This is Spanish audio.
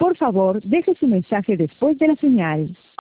Por favor, deje su mensaje después de la señal.